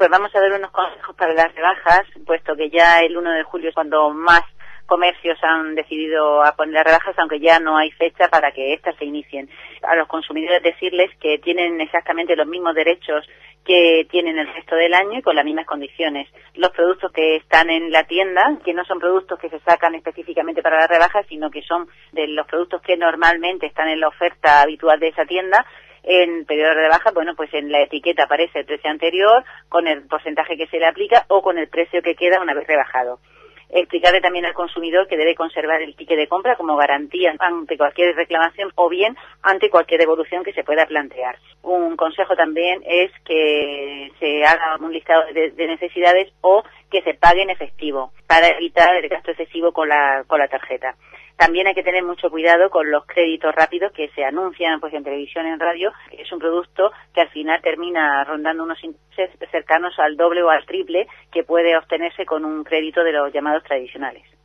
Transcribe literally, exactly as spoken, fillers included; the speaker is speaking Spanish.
Pues vamos a dar unos consejos para las rebajas, puesto que ya el uno de julio es cuando más comercios han decidido a poner las rebajas, aunque ya no hay fecha para que éstas se inicien. A los consumidores decirles que tienen exactamente los mismos derechos que tienen el resto del año y con las mismas condiciones. Los productos que están en la tienda, que no son productos que se sacan específicamente para las rebajas, sino que son de los productos que normalmente están en la oferta habitual de esa tienda, en periodo de rebaja, bueno, pues en la etiqueta aparece el precio anterior, con el porcentaje que se le aplica o con el precio que queda una vez rebajado. Explicarle también al consumidor que debe conservar el ticket de compra como garantía ante cualquier reclamación o bien ante cualquier devolución que se pueda plantear. Un consejo también es que se haga un listado de, de necesidades o que se pague en efectivo para evitar el gasto excesivo con la, con la tarjeta. También hay que tener mucho cuidado con los créditos rápidos que se anuncian pues en televisión, en radio. Es un producto que al final termina rondando unos intereses cercanos al doble o al triple que puede obtenerse con un crédito de los llamados tradicionales.